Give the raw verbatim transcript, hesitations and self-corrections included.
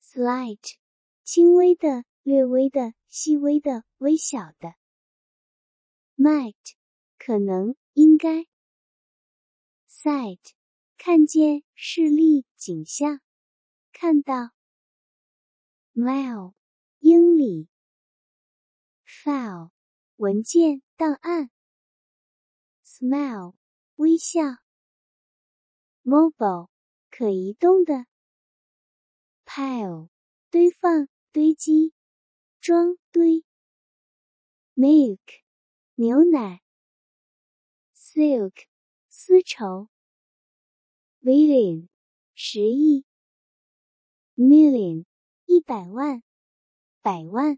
Slight， 轻微的、略微的、细微的、微小的。Might， 可能、应该。Sight， 看见、视力、景象、看到。Mile， 英里。File， 文件、档案。Smile， 微笑。Mobile， 可移动的。Pile， 堆放、堆积、装堆。Milk， 牛奶。Silk， 丝绸。Billion， 十亿。Million， 一百万、百万。